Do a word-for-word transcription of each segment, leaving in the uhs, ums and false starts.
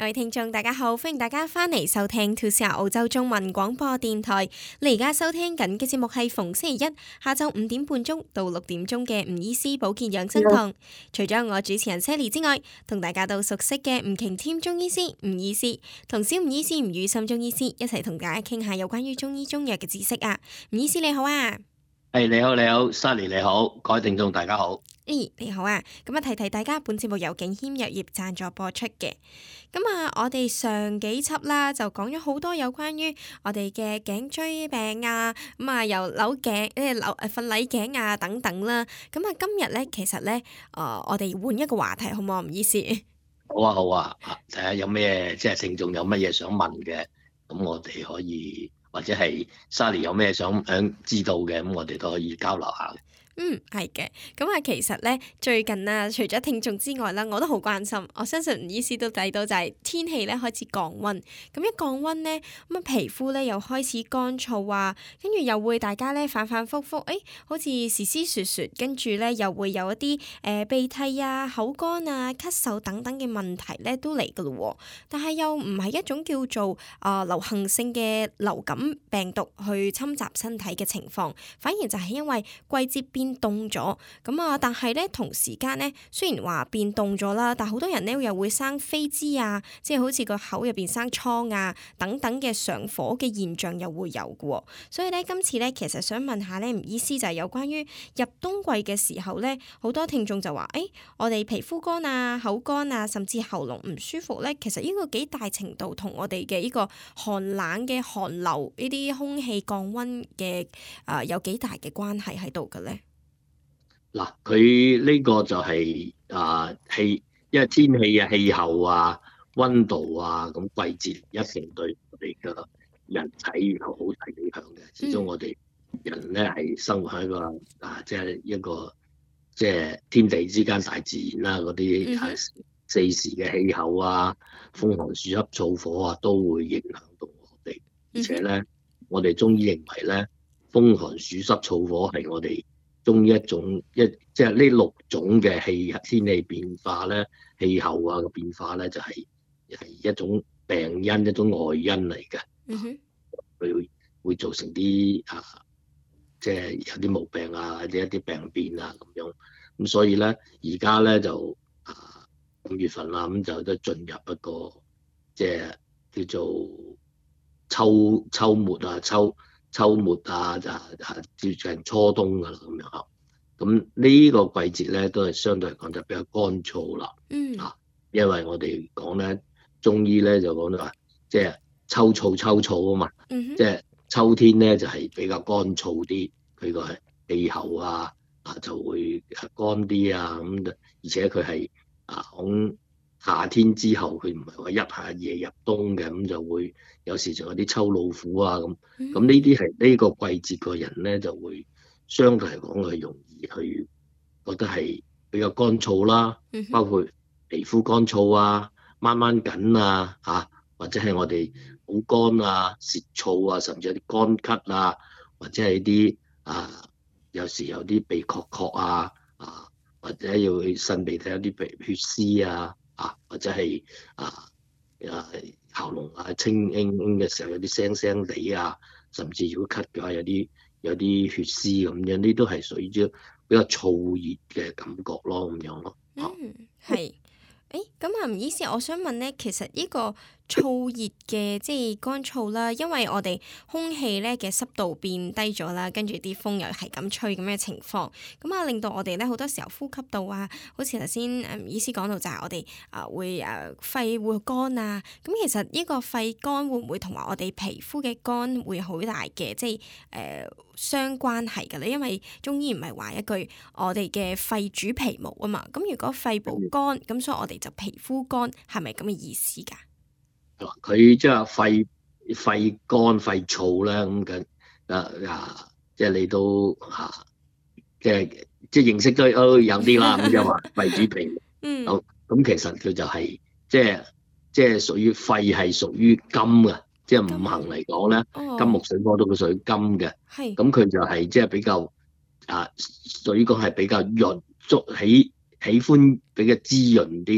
位聽眾大家好，歡迎大家翻嚟收聽 two C R 澳洲中文廣播電台。你而家收聽緊嘅節目係逢星期一下晝五點半鐘到六點鐘嘅吳醫師保健養生堂。除咗我主持人 Sally 之外，同大家都熟悉嘅吳瓊添中醫師吳醫師同小吳醫師吳宇森中醫師一齊同大家傾下有關於中醫中藥嘅知識啊。吳醫師你好啊。 係、hey, 你好，你好 Sally 你好，各位聽眾大家好。 誒、哎、你好啊，咁啊提提大家，本節目由景謙藥業贊助播出嘅。咁啊，我哋上幾輯啦就講咗好多有關於我哋嘅頸椎病啊，咁啊由扭頸誒扭誒瞓捩頸啊等等啦。咁啊今日咧其實咧，誒、呃、我哋換一個話題好唔好？唔好意思。 好啊好啊，睇下有咩即係聽眾有乜嘢想問嘅，咁我哋可以或者係 Sally 有咩想想知道嘅，咁我哋都可以交流下。 嗯，係嘅。咁啊，其實咧最近啊，除咗聽眾之外啦，我都好關心。我相信吳醫師都睇到就係天氣咧開始降溫。咁一降溫咧，咁啊皮膚咧又開始乾燥啊，跟住又會大家咧反反覆覆，誒、哎，好似時時雪雪，跟住咧又會有一啲誒、呃、鼻涕啊、口乾啊、咳嗽等等嘅問題咧都嚟噶咯。但係又唔係一種叫做啊、呃、流行性嘅流感病毒去侵襲身體嘅情況，反而就係因為季節變凍咗咁啊，但係咧同時間咧，雖然話變凍咗啦，但好多人咧又會生飛滋啊，即係好似個口入邊生瘡啊等等嘅上火嘅現象又會有嘅。所以咧今次咧其實想問下咧吳醫師就係有關於入冬季嘅時候咧，好多聽眾就話誒、哎，我哋皮膚乾啊、口乾啊，甚至喉嚨唔舒服咧，其實呢個幾大程度同我哋嘅呢個寒冷嘅寒流呢啲空氣降溫嘅啊有幾大嘅關係喺度嘅咧？ 嗱，佢呢個就係、是、啊氣，因為天氣啊、氣候啊、溫度啊，咁季節一定對我哋嘅人體有好大影響嘅。始終我哋人咧係生活喺一個啊，即、就、係、是、一個即係、就是、天地之間大自然啦，嗰啲四時嘅氣候啊、風寒暑濕燥火啊，都會影響到我哋。而且咧，我哋中醫認為咧，風寒暑濕燥火係我哋中一種一即係呢六種嘅氣天氣變化咧，氣候啊嘅變化咧，就係、是、係一種病因，一種外因嚟嘅。嗯哼，佢會會造成啲啊，即係有啲毛病啊，或者一啲病變啊咁樣。咁所以咧，而家咧就啊五月份啦，咁就都進入一個即係叫做秋秋末啊，秋。秋末啊，就係接近初冬噶啦，咁樣。咁呢個季節咧，都係相對嚟講就比較乾燥啦。嗯。啊，因為我哋講咧，中醫咧就講到話，即係秋燥秋燥啊嘛。嗯。即係秋天咧就係比較乾燥啲，佢個氣候啊啊就會乾啲啊咁，而且佢係啊響夏天之後，佢唔係話一下夜入冬嘅，咁就會有時仲有啲秋老虎啊咁。咁呢啲係呢個季節個人咧就會相對嚟講係容易去覺得係比較乾燥啦，包括皮膚乾燥啊、掹掹緊啊嚇，或者係我哋好乾啊、舌燥啊，甚至有啲乾咳啊，或者係啲啊有時有啲鼻確確啊啊，或者要去擤鼻涕有啲鼻血絲啊。啊，或者係啊啊喉嚨啊清輕輕嘅時候有啲聲聲地啊，甚至如果咳嘅話有啲有啲血絲咁樣，呢都係屬於啲比較燥熱嘅感覺咯，咁樣咯。 嗯，係。誒，咁啊，吳醫師，我想問咧，其實呢個燥熱嘅即係乾燥啦，因為我哋空氣咧嘅濕度變低咗啦，跟住啲風又係咁吹咁嘅情況，咁啊令到我哋咧好多時候呼吸道啊，好似頭先誒吳醫師講到就係我哋啊會誒肺會乾啊，咁其實呢個肺乾會唔會同埋我哋皮膚嘅乾會好大嘅即係誒、呃、相關係㗎咧？因為中醫唔係話一句我哋嘅肺主皮毛啊嘛，咁如果肺部乾，咁所以我哋就皮膚乾，係咪咁嘅意思㗎？ 佢即係肺肺乾肺燥咧，咁嘅啊啊，即係你都嚇，即係即係認識都都有啲啦。咁就話肺主皮毛。嗯。咁咁其實佢就係即係即係屬於肺係屬於金嘅，即係五行嚟講咧，哦、金木水火都佢屬於金嘅。係。咁佢就係即係比較啊，屬於講係比較潤，足喜喜歡比較滋潤啲。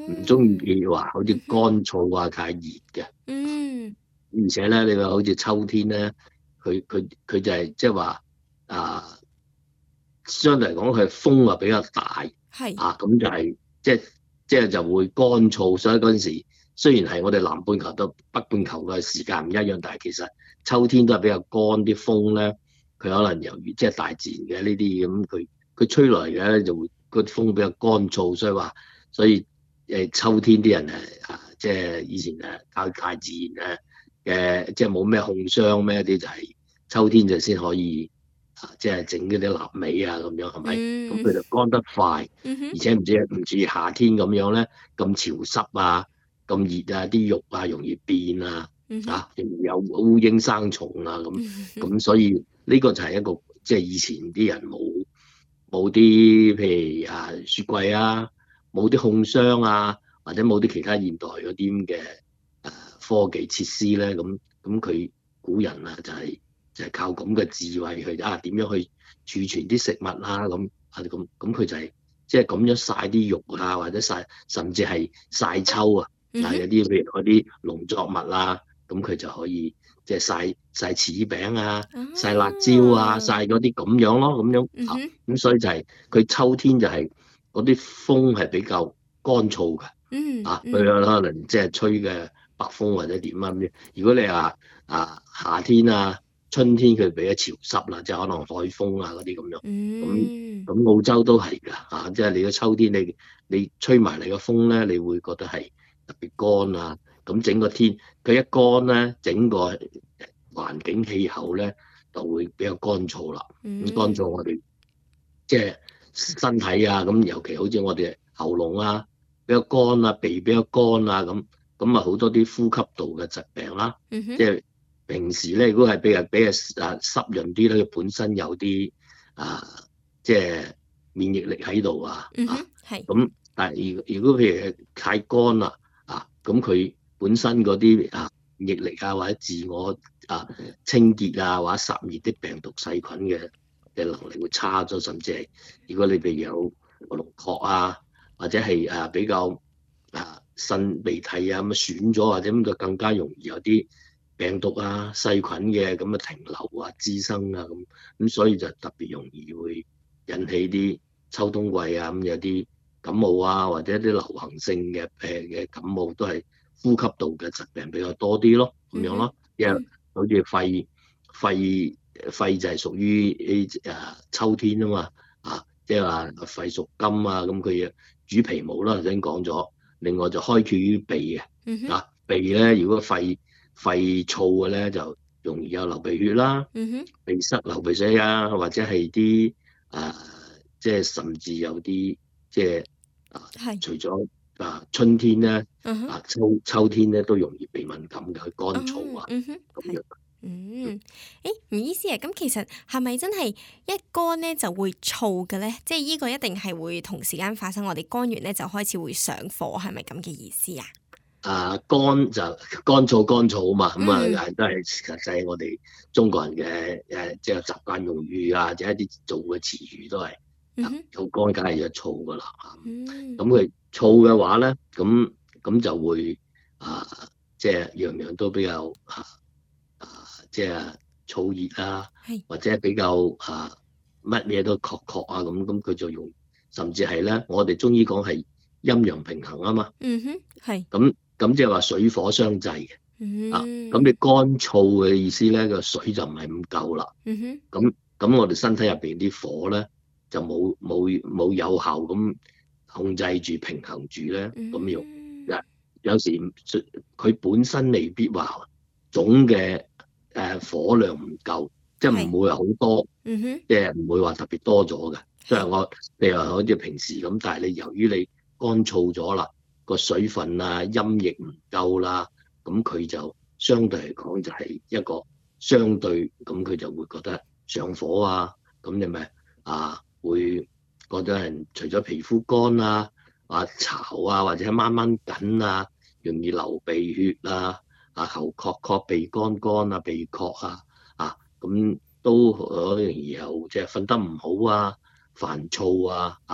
唔中意話好似乾燥啊太熱嘅。 嗯而且咧，你話好似秋天咧，佢佢佢就係即係話啊，相對嚟講佢風啊比較大係啊，咁就係即係即係就會乾燥，所以嗰陣時雖然係我哋南半球到北半球嘅時間唔一樣，但係其實秋天都係比較乾，啲風咧佢可能由於即係大自然嘅呢啲咁，佢佢吹來嘅咧就會個風比較乾燥，所以話所以誒秋天啲人誒啊即係以前誒靠大自然嘅嘅即係冇咩控傷咩啲就係秋天就先可以。啊，即係整嗰啲臘味啊，咁樣係咪？咁佢嗯就乾得快， 嗯哼而且唔知唔似夏天咁樣咧，咁潮濕啊，咁熱啊，啲肉啊容易變啊， 嗯哼啊，容易有烏蠅生蟲啊，咁咁所以呢個就係一個即係以前啲人冇冇啲譬如啊雪櫃啊，冇啲控霜啊，或者冇啲其他現代嗰啲咁嘅誒科技設施咧，咁咁佢古人啊就係、就係靠咁嘅智慧去啊點樣去儲存啲食物啊咁啊咁咁佢就係即係咁樣曬啲肉啊，或者曬甚至係曬秋啊， 嗯哼嗱有啲譬如嗰啲農作物啊，咁佢就可以即係曬曬柿餅啊、曬辣椒啊、曬嗰啲咁樣咯，咁樣啊嗯哼咁所以就係、佢秋天就係嗰啲風係比較乾燥嘅。啊，佢嗯嗯可能即係吹嘅北風或者點啊咁。如果你話啊夏天啊春天佢比較潮濕啦，即係可能海風啊嗰啲咁樣。咁嗯咁澳洲都係㗎，啊即係你個秋天你你吹埋嚟個風咧，你會覺得係特別乾啊。咁整個天佢一乾咧，整個環境氣候咧就會比較乾燥啦。咁乾燥我哋即係身體啊，咁尤其好似我哋喉嚨啊。比較乾啊，鼻比較乾啊，咁咁啊好多啲呼吸道嘅疾病啦。 嗯哼即係平時咧，如果係比較比較啊濕潤啲咧，佢本身有啲啊即係免疫力喺度啊啊嗯哼係咁。但係如如果譬如係太乾啦啊，咁佢本身嗰啲啊免疫力啊或者自我啊清潔啊或者殺滅啲病毒細菌嘅嘅能力會差咗，甚至係如果你譬如有龍角啊。或者係誒比較啊腎鼻涕啊咁損咗，或者咁就更加容易有啲病毒啊細菌嘅咁嘅停留啊滋生啊咁，咁所以就特別容易會引起啲秋冬季啊咁有啲感冒啊，或者啲流行性嘅誒嘅感冒都係呼吸道嘅疾病比較多啲咯，咁樣咯，因為好似肺肺肺就係屬於誒秋天啊嘛啊，即係話肺屬金啊，咁佢主皮毛啦，頭先講咗。另外就開竅於鼻嘅， 嗯哼啊鼻咧，如果肺肺燥嘅咧，就容易有流鼻血啦、 嗯哼鼻塞、流鼻水啊，或者係啲啊，即係甚至有啲即係啊， 係除咗啊春天咧， 嗯哼啊秋秋天咧都容易鼻敏感嘅，佢乾燥啊嗯哼係咁樣。 嗯，誒唔意思啊，咁其實係咪真係一乾咧就會燥嘅咧？即係呢個一定係會同時間發生，我哋乾完咧就開始會上火，係咪咁嘅意思啊？ 啊乾就乾燥乾燥啊嘛，咁啊、 嗯都係實際我哋中國人嘅誒即係習慣用語啊，或者一啲做嘅詞語都係嗯哼好乾，梗係要燥噶啦。 嗯咁佢燥嘅話咧，咁咁就會啊，即係樣樣都比較啊啊，即係燥熱啊， 係或者比較啊乜嘢都確確啊咁，咁佢就用，甚至係咧，我哋中醫講係陰陽平衡啊嘛。 嗯哼係咁咁即係話水火相濟嘅啊。 嗯咁你乾燥嘅意思咧，個水就唔係咁夠啦。 嗯哼咁咁我哋身體入邊啲火咧就冇冇冇有效咁控制住平衡住咧，咁用嗯有有時佢本身未必話總嘅誒火量唔夠，即係唔會話好多， 嗯哼即係唔會話特別多咗嘅。即係我譬如話好似平時咁，但係你由於你乾燥咗啦，個水分啊陰液唔夠啦，咁佢就相對嚟講就係一個相對，咁佢就會覺得上火啊，咁你咪啊會覺得人除咗皮膚乾啊、啊潮啊，或者掹掹緊啊，容易流鼻血啊、啊喉確確、鼻乾乾啊、鼻確啊，啊咁都好容易有即係瞓得唔好啊、煩躁啊、啊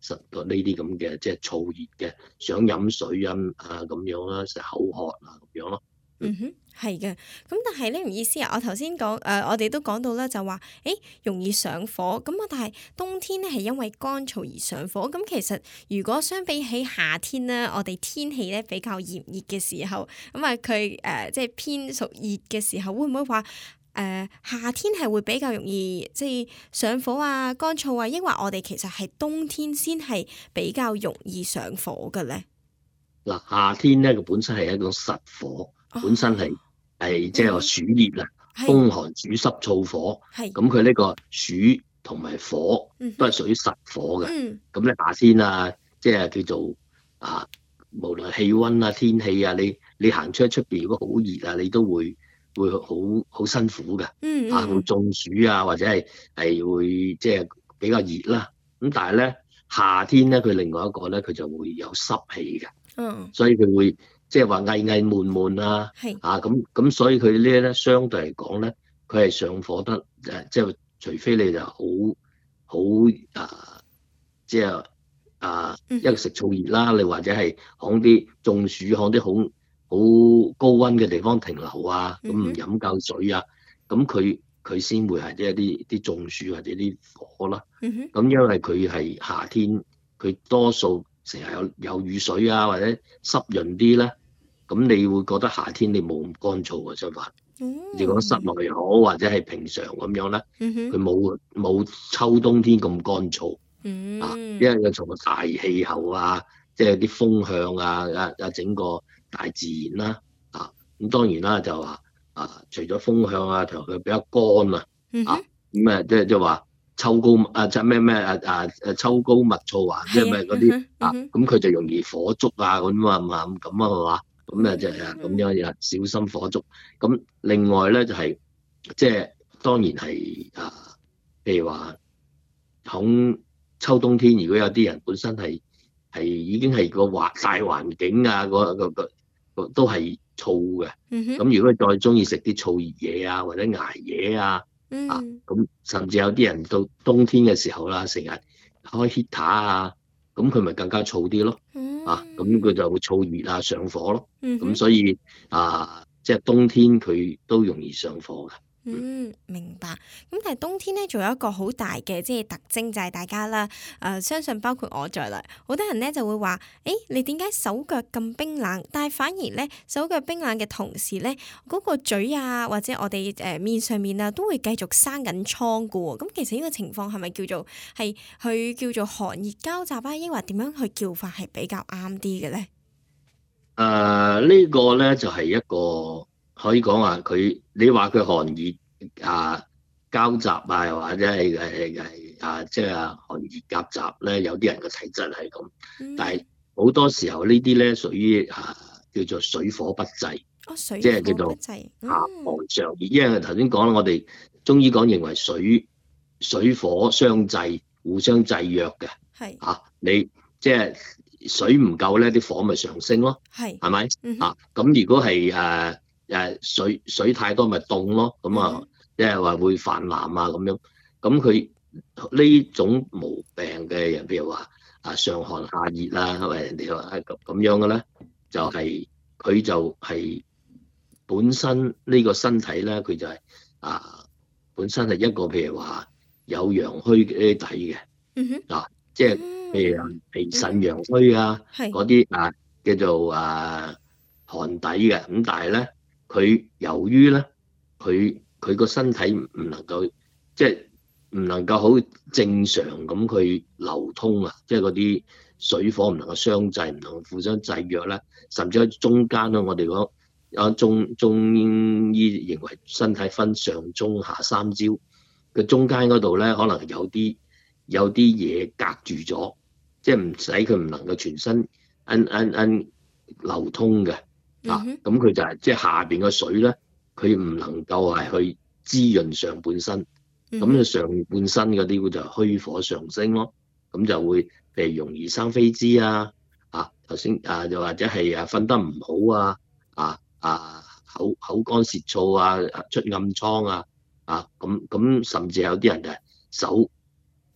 實到呢啲咁嘅即係燥熱嘅，想飲水啊啊咁樣啦，成口渴啊咁樣咯。 嗯哼，係嘅。咁但係呢唔意思啊，我頭先講誒，我哋都講到啦，就話誒容易上火咁啊。但係冬天咧係因為乾燥而上火。咁其實如果相比起夏天咧，我哋天氣咧比較炎熱嘅時候，咁啊佢誒即係偏屬熱嘅時候，會唔會話誒、呃、夏天係會比較容易即係上火啊、乾燥啊？抑或我哋其實係冬天先係比較容易上火嘅咧？ 嗱，夏天咧佢本身係一種實火。本身係係即係話暑熱啊，風寒暑濕燥火，咁佢呢個暑同埋火都係屬於實火嘅。咁咧、嗯、夏天啊，即係叫做啊，無論氣温啊、天氣啊，你你行出出邊如果好熱啊，你都會會好好辛苦嘅，嗯嗯啊會中暑啊，或者係係會即係比較熱啦。咁但係咧夏天咧，佢另外一個咧，佢就會有濕氣嘅，嗯，所以佢會。即係話翳翳悶悶啊，是啊咁咁，所以佢呢啲咧相對嚟講咧，佢係上火得誒，即係除非你就好好啊，即係啊一個食燥熱啦，你或者係響啲中暑響啲好好高溫嘅地方停留啊，咁唔飲夠水啊，咁佢佢先會係即係啲啲中暑或者啲火啦。咁、嗯、哼因為佢係夏天，佢多數成日有有雨水啊，或者濕潤啲咧。咁你會覺得夏天你冇咁乾燥啊，相反。如果室內又好或者係平常咁樣咧，佢冇冇秋冬天咁乾燥。嗯、啊，因為佢從個大氣候啊，即係啲風向啊，啊啊整個大自然啦，啊咁當然啦就話啊，除咗風向啊，同佢比較乾啊，嗯、哼啊咁啊即係即係話秋高啊即係咩咩啊啊誒秋高物燥啊，即係咩嗰啲啊，咁佢就容易火燭啊咁啊嘛咁啊係嘛。咁啊，就係咁樣又小心火燭。咁另外咧就係即係當然係啊，譬如話響秋冬天，如果有啲人本身係係已經係個環大環境啊，個個個都係燥嘅。咁、嗯、哼如果再中意食啲燥熱嘢啊，或者捱嘢啊，嗯、啊咁甚至有啲人到冬天嘅時候啦，成日開 heater 啊。咁佢咪更加燥啲咯，嗯、啊，咁佢就會燥熱啊上火咯，咁、嗯、哼所以啊，即係冬天佢都容易上火嘅。 嗯，明白。咁但係冬天咧，仲有一個好大嘅即係特徵就係大家啦，誒、呃，相信包括我在內，好多人咧就會話，誒，你點解手腳咁冰冷？但係反而咧手腳冰冷嘅同時咧，嗰、那個嘴啊或者我哋誒面上面啊都會繼續生緊瘡噶喎。咁其實呢個情況係咪叫做係佢叫做寒熱交集啊？抑或點樣去叫法係比較啱啲嘅咧？誒、 呃，這個、呢個咧就係、是、一個。可以講話佢，你話佢寒熱啊交集啊，又或者係係係啊，即係寒熱夾雜咧，有啲人嘅體質係咁，嗯、但係好多時候呢啲咧屬於啊叫做水火不濟， 哦、水即係叫做啊寒上熱。因為頭先講啦，我哋中醫講認為水水火相濟，互相制約嘅，係是啊你即係水唔夠咧，啲火咪上升咯，係係咪啊？咁如果係誒。啊誒水水太多咪凍咯，咁啊即係話會泛濫啊咁樣。咁佢呢種毛病嘅人，譬如話啊上寒下熱啊，係咪人哋話係咁咁樣嘅咧？就係、是、佢就係本身呢個身體咧，佢就係、是、啊本身係一個譬如話有陽虛嘅底嘅，嗯、哼啊即係譬如脾腎陽虛啊，嗰啲、嗯、啊叫做啊寒底嘅。咁但係咧。佢由於咧，佢佢個身體唔能夠，即係唔能夠好正常咁去流通啊！即係嗰啲水火唔能夠相濟，唔能夠互相制約咧，甚至喺中間咧，我哋講啊中中醫認為身體分上中下三焦嘅中間嗰度咧，可能有啲有啲嘢隔住咗，即係唔使佢唔能夠全身按按按流通嘅。啊，咁佢就係即係下邊個水咧，佢唔能夠係去滋潤上半身，咁佢、嗯、哼上半身嗰啲就虛火上升咯，咁就會譬如容易生痱滋啊，啊頭先啊又或者係啊瞓得唔好啊，啊啊口口乾舌燥啊，出暗瘡啊，啊咁咁甚至有啲人就係手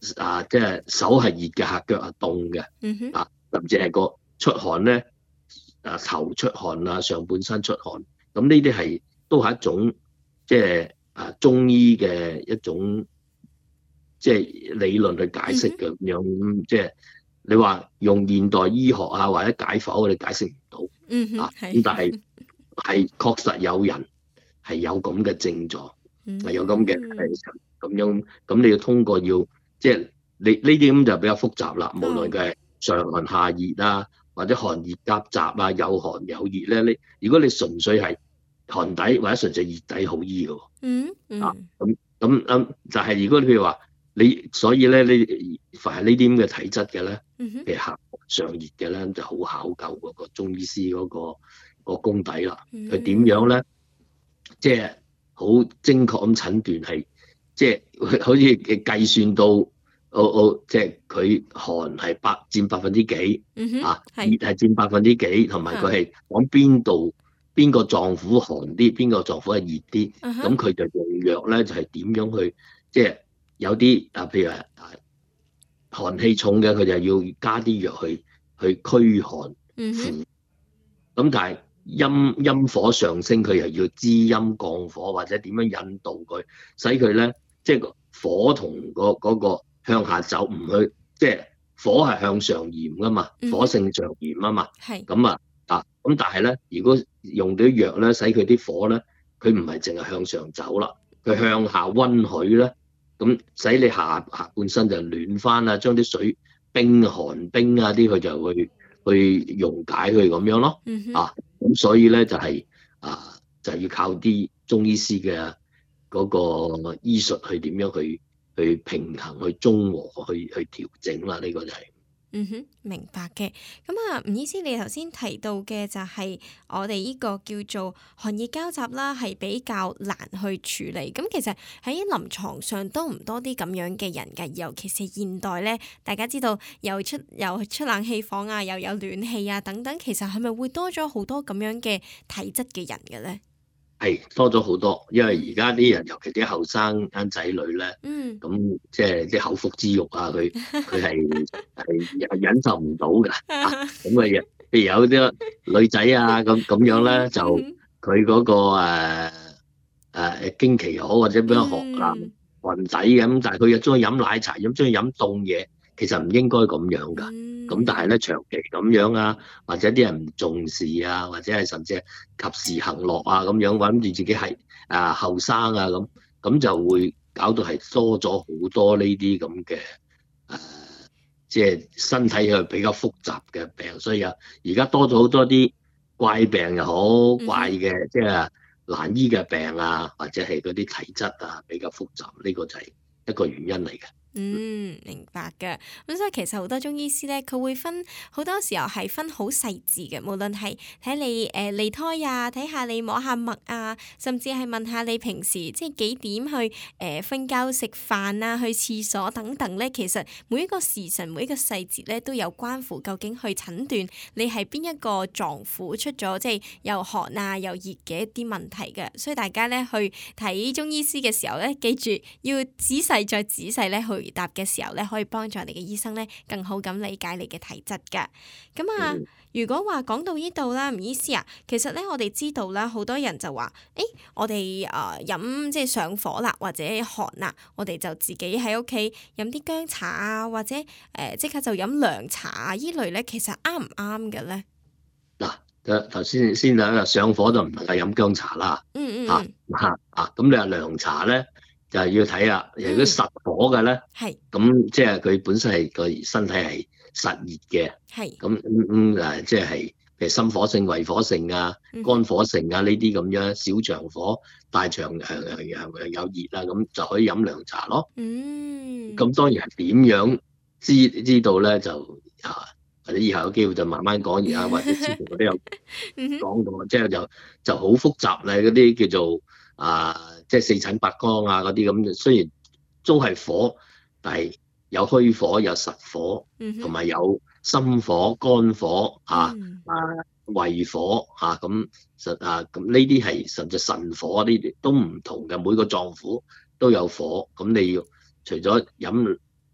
啊，即係手係熱嘅，下腳係凍嘅， 嗯哼， 啊，甚至係個出汗咧，啊頭出汗啊，上半身出汗，咁呢啲係都係一種即係啊中醫嘅一種即係理論去解釋嘅咁樣，即係你話用現代醫學啊或者解剖我哋解釋唔到。 嗯哼， 啊， 係咁但係係確實有人係有咁嘅症狀，係有咁嘅嗯係咁樣，咁你要通過要即係你呢啲咁就比較複雜啦。無哦論佢係上寒下熱啊，或者寒熱夾雜啊，有寒有熱咧，你如果你純粹係寒底或者純粹熱底好醫嘅喎。 嗯啊， 嗯咁咁咁，但係如果你譬如話你，所以咧你凡係呢啲咁嘅體質嘅咧， 嗯哼， 譬如下上熱嘅咧，就好考究嗰個中醫師嗰、個、個功底啦。佢點樣咧？即係好精確咁診斷係，即係好似計算到，哦哦，即係佢寒係百佔百分之幾， 嗯哼， 啊熱係係佔百分之幾，同埋佢係講邊度邊個臟腑寒啲，邊個臟腑係熱啲， 啊哈咁佢就用藥咧就係點樣去，即係有啲啊，譬如話啊寒氣重嘅，佢就要加啲藥去去驅寒嗯哼， 扶。咁但係陰陰火上升，佢又要滋陰降火，或者點樣引導佢，使佢咧即係個火同個嗰個向下走，唔去即係火係向上炎噶嘛， 嗯哼火性上炎啊嘛。 係咁啊啊咁，但係咧，如果用到啲藥咧，使佢啲火咧，佢唔係淨係向上走啦，佢向下温煦咧，咁使你下下半身就暖翻啦，將啲水冰寒冰啊啲，佢就會去溶解佢咁樣咯。 嗯哼， 啊，咁所以咧就係、啊，就係要靠啲中醫師嘅嗰個醫術去點樣去去平衡、去中和、去去調整啦。呢、個就係、 嗯哼，明白嘅。咁啊，吳醫師，你頭先提到嘅就係我哋呢個叫做寒熱交集啦，係比較難去處理。咁其實喺臨床上多唔多啲咁樣嘅人㗎？尤其是現代咧，大家知道又出又出冷氣房啊，又有暖氣啊等等，其實係咪會多咗好多咁樣嘅體質嘅人嘅咧？ 係多咗好多，因為而家啲人，尤其啲後生啱仔女咧， 嗯， 咁即係啲口腹之欲啊，佢佢係係忍受唔到㗎啊！咁嘅嘢，譬如有啲女仔啊，咁咁樣咧，就嗯佢嗰、個誒誒經期好，或者比較寒男嗯寒底咁，但係佢又中意飲奶茶，咁中意飲凍嘢，其實唔應該咁樣㗎。 嗯咁但係咧長期咁樣啊，或者啲人唔重視啊，或者係甚至係及時行樂啊咁樣，諗住自己係啊後生啊咁，咁就會搞到係多咗好多呢啲咁嘅誒，即係身體係比較複雜嘅病，所以啊，而家多咗好多啲怪病又好，怪嘅即係難醫嘅病啊，或者係嗰啲體質啊比較複雜，呢個就係一個原因嚟嘅。 嗯，明白嘅。咁所以其實好多中醫師咧，佢會分好多時候係分好細緻嘅，無論係睇你誒脷苔啊，睇下你摸下脈啊，甚至係問下你平時即係幾點去誒瞓覺、食飯啊、去廁所等等咧。其實每一個時辰、每一個細節咧，都有關乎究竟去診斷你係邊一個臟腑出咗即係又寒啊又熱嘅一啲問題嘅。所以大家咧去睇中醫師嘅時候咧，記住要仔細再仔細咧去回答嘅時候咧，可以幫助你嘅醫生咧更好咁理解你嘅體質㗎。咁啊， 嗯如果話講到呢度啦，吳醫師啊，其實咧我哋知道啦，好多人就話，誒、我哋誒飲即係上火啦，或者寒啦，我哋就自己喺屋企飲啲薑茶啊，或者誒即、呃、刻就飲涼茶啊，依類咧，其實啱唔啱嘅咧？ 嗱，頭先先啊，上火就唔能夠飲薑茶啦。 嗯嗯嚇嗯， 嚇啊！咁你話涼茶咧，就係要睇啦。如果實火嘅咧， 係咁即係佢本身係個身體係實熱嘅， 係， 咁咁誒，即係譬如心火盛、胃火盛啊、 嗯肝火盛啊呢啲咁樣，小腸火、大腸誒誒誒有熱啊，咁就可以飲涼茶咯。 嗯， 咁當然係點樣知知道咧？就啊，或者以後有機會就慢慢講而啊，或者之前我都有嗯哼講過，即係就就好複雜咧，嗰啲叫做啊，即係四診八綱啊嗰啲咁。雖然都係火，但係有虛火、有實火， 嗯哼， 同埋有心火、肝火啊嗯啊胃火啊咁實啊咁呢啲係甚至腎火呢啲都唔同嘅，每個臟腑都有火。咁你要除咗飲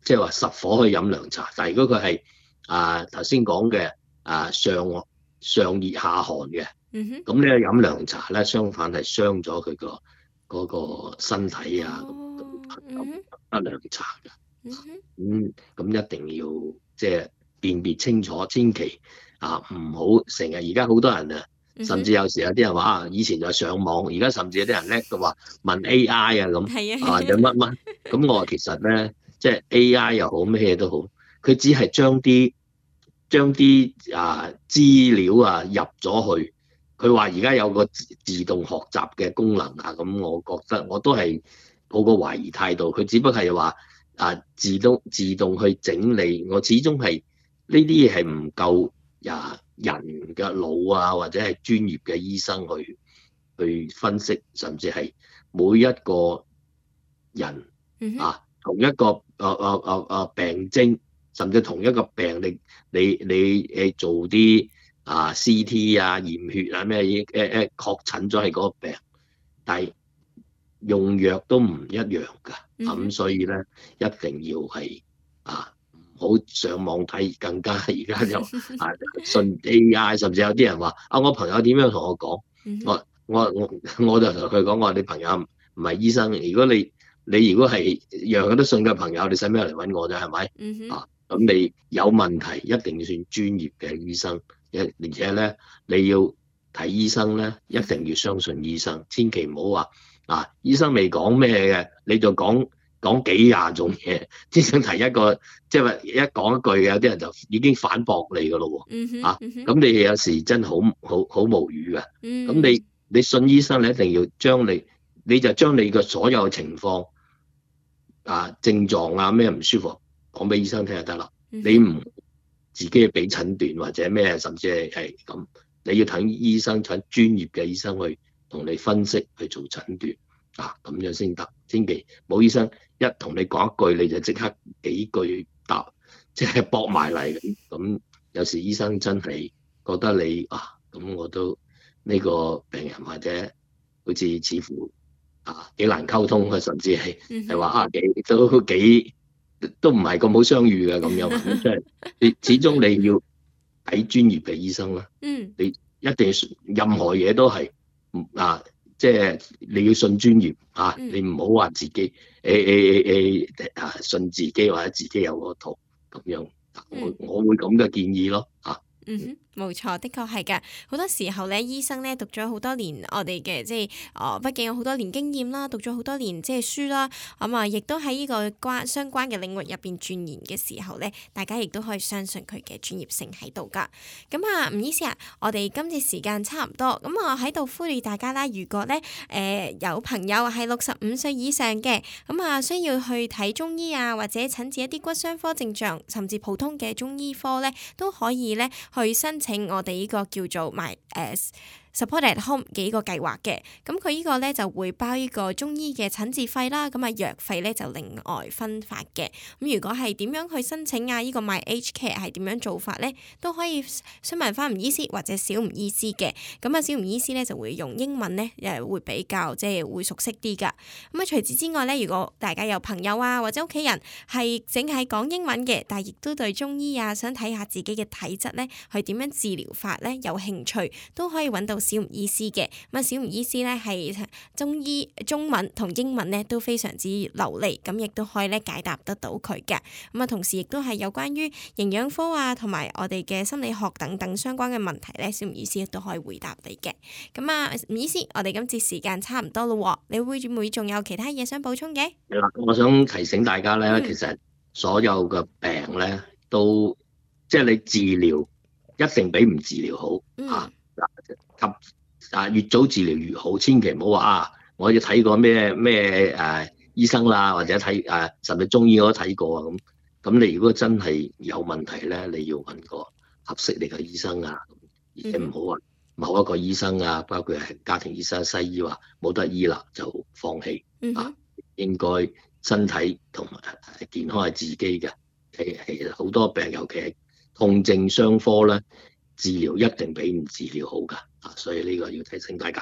即係話實火可以飲涼茶，但係如果佢係啊頭先講嘅啊上上熱下寒嘅， 嗯哼， 咁咧飲涼茶咧，相反係傷咗佢個嗰個身體啊，咁哦， 咁嗯哼， 得涼茶嘅。 嗯哼， 咁咁一定要即係辨別清楚，千祈啊唔好成日。而家好多人啊， 嗯哼， 甚至有時有啲人話啊，以前就上網，而家甚至有啲人叻到話問 A I 啊咁係啊， 啊，或者乜乜。咁我話其實咧，即係 A I 又好，咩嘢都好，佢只係將啲將啲啊資料啊入咗去。佢話而家有個自自動學習嘅功能啊，咁我覺得我都係抱個懷疑態度。佢只不過係話啊自動自動去整理，我始終係呢啲嘢係唔夠啊人嘅腦啊，或者係專業嘅醫生去去分析，甚至係每一個人嗯哼， 啊同一個誒誒誒誒病徵，甚至同一個病，你你你誒做啲啊 C T 啊驗血啊咩嘢誒誒確診咗係嗰個病，但係用藥都唔一樣㗎。 嗯哼， 咁所以咧一定要係啊唔好上網睇，更加而家就啊信 A I，甚至有啲人話啊我朋友點樣同我講， 嗯哼， 我我我我就同佢講，我話你朋友唔唔係醫生，如果你你如果係樣樣都信嘅朋友，你使咩嚟揾我啫？係咪？ 嗯哼， 啊，咁你有問題一定要算專業嘅醫生，而而且咧你要睇醫生咧，一定要相信醫生，千祈唔好話啊醫生未講咩嘅，你就講講幾廿種嘢，先想提一個，即係話一講一句嘅，有啲人就已經反駁你噶咯喎。 嗯哼， 啊， 嗯哼， 咁你有時真係好好好無語㗎。咁嗯， 你你信醫生，你一定要將你你就將你嘅所有情況啊症狀啊咩唔舒服講俾醫生聽就得啦。 嗯你唔自己俾診斷或者咩，甚至係係咁，你要睇醫生，睇專業嘅醫生去同你分析去做診斷啊，咁樣先得。千祈冇醫生一同你講一句你就即刻幾句答，即係駁埋嚟咁。咁有時醫生真係覺得你啊，咁我都呢個病人或者好似似乎啊幾難溝通啊，甚至係嗯係話啊幾都幾都唔係咁好相遇嘅咁樣。咁即係你始終你要睇專業嘅醫生啦。 嗯， 你一定要任何嘢都係啊，即係你要信專業啊， 嗯你唔好話自己誒誒誒誒啊信自己或者自己有嗰套咁樣。我我會咁嘅建議咯啊。 嗯哼，冇錯，的確係㗎。好多時候咧，醫生咧讀咗好多年，我哋嘅即係哦，畢竟有好多年經驗啦，讀咗好多年即係書啦，咁啊，亦都喺呢個關相關嘅領域入邊鑽研嘅時候咧，大家亦都可以相信佢嘅專業性喺度㗎。咁啊，吳醫師啊，我哋今次時間差唔多，咁啊喺度呼籲大家啦，如果咧誒、呃、有朋友係六十五歲以上嘅，咁啊需要去睇中醫啊，或者診治一啲骨傷科症狀，甚至普通嘅中醫科咧，都可以咧。去申請我哋呢個叫做 My 誒 Support at Home 嘅呢個計劃嘅，咁佢呢個咧就會包呢個中醫嘅診治費啦，咁啊藥費咧就另外分發嘅。咁如果係點樣去申請啊？呢、這個 My Aged Care 係點樣做法咧？都可以詢問翻吳醫師或者小吳醫師嘅。咁啊，小吳醫師咧就會用英文咧誒會比較即係會熟悉啲噶。咁啊，除此之外咧，如果大家有朋友啊或者屋企人係淨係講英文嘅，但係亦都對中醫啊想睇下自己嘅體質咧，係點樣治療法咧有興趣，都可以揾到小吳醫師嘅。咁啊，小吳醫師咧係中醫中文同英文咧都非常之流利，咁亦都可以咧解答得到佢嘅。咁啊，同時亦都係有關於營養科啊同埋我哋嘅心理學等等相關嘅問題咧，小吳醫師都可以回答你嘅。咁啊，吳醫師，我哋今次時間差唔多咯，你會唔會仲有其他嘢想補充嘅？ 我想提醒大家咧， 嗯、 其實所有嘅病咧都即係你治療一定比唔治療好、 嗯、 啊！及啊越早治療越好，千祈唔好話啊！我要睇過咩咩誒醫生啦，或者睇誒、啊、甚至中醫我都睇過啊咁。咁你如果真係有問題咧，你要揾個合適你嘅醫生啊，而且唔好話某一個醫生啊，包括係家庭醫生、西醫話冇得醫啦就放棄、 嗯、 啊！應該身體同埋健康係自己嘅。其實好多病，尤其係痛症傷科咧，治療一定比唔治療好噶，啊，所以呢個要提醒大家嘅。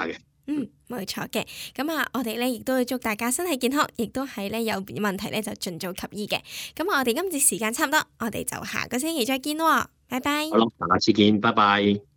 嗯，冇錯嘅。咁啊，我哋咧亦都要祝大家身體健康，亦都係咧有問題咧就盡早及醫嘅。咁我哋今次時間差唔多，我哋就下個星期再見喎，拜拜。 好啦，下次見，拜拜。